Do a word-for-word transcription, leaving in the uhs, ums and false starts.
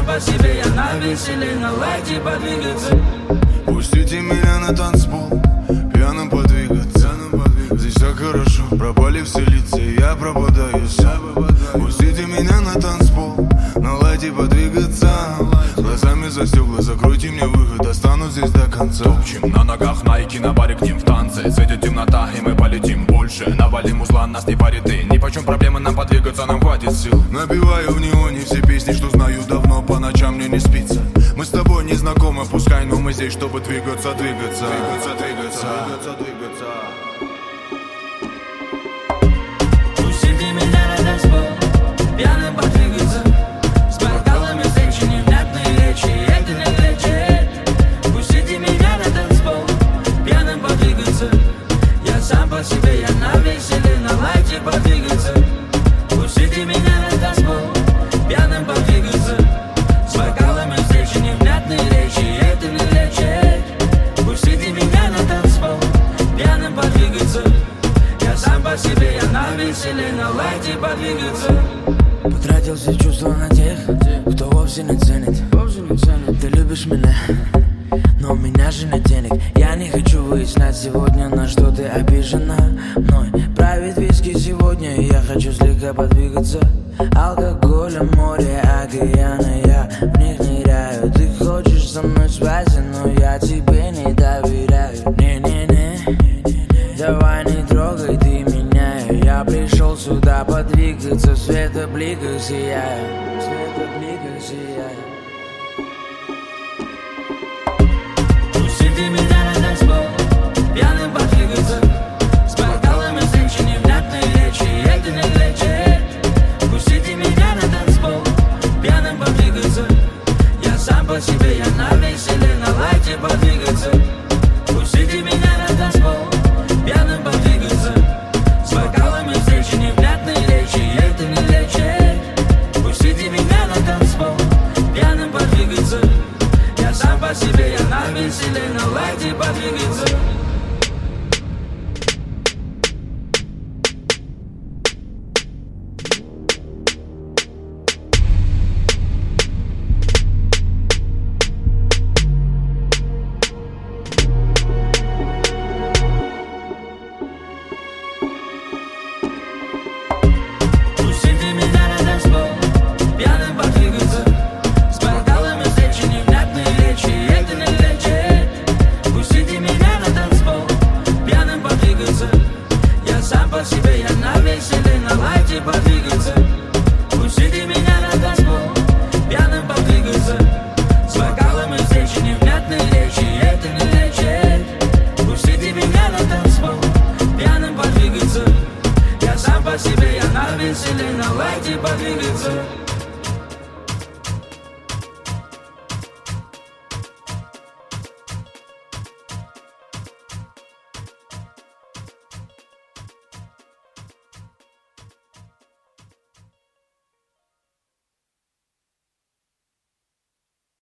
по себе, я на веселе, на лайте подвигаться. Пустите меня на танцпол, пьяным подвигаться. Здесь так хорошо, пропали все лица, и я пропадаю сам. Пустите меня на танцпол, на лайте подвигаться. Глазами за стекла, закройте мне выход, останусь здесь до конца. Топчем на ногах найки, на баре к ним в танце. Светит темнота, и мы полетим больше. Навалим узла, нас не парит и нипочем проблемы нам подвигаться, нам хватит сил. Набиваю в неоне все песни, что знаю давно, по ночам мне не спится. Мы с тобой не знакомы, пускай, но мы здесь, чтобы двигаться, двигаться, двигаться, двигаться, двигаться, двигаться. Пустите меня на танцпол, пьяным подвигаться. С бокалами встречи, невнятные речи, это не лечит. Пустите меня на танцпол, пьяным подвигаться. Я сам по себе, я на веселе, на лайте подвигаться. Пустите меня на танцпол, пьяным подвигаться. С бокалами встречи, невнятные речи, это не лечит. Пустите меня на танцпол, пьяным подвигаться. Я сам по себе, я на веселе, на лайте подвигаться. Потратил все чувства на тех, кто вовсе не ценит. Ты любишь меня, но у меня же нет денег. Я не хочу выяснять сегодня, на что ты обижена мной. Правит виски сегодня, и я хочу слегка подвигаться. Алкоголя, море, океаны, я в них ныряю. Ты хочешь со мной спать, но я тебе не доверяю. Не-не-не, давай не трогай ты меня. Я пришел сюда подвигаться, в светобликах сияю, в светобликах сияю. Пустите меня на танцпол, пьяным подвигаться. С бокалами встречи, невнятные речи, это не лечит. Пустите меня на танцпол, пьяным подвигаться. Я сам по себе, я на веселе, на лайте подвигаться. Пустите меня на танцпол, пьяным подвигаться. С бокалами встречи, невнятные речи, это не лечит. Пустите меня на танцпол, пьяным подвигаться. Я сам по себе, я на веселе, на лайте подвигаться.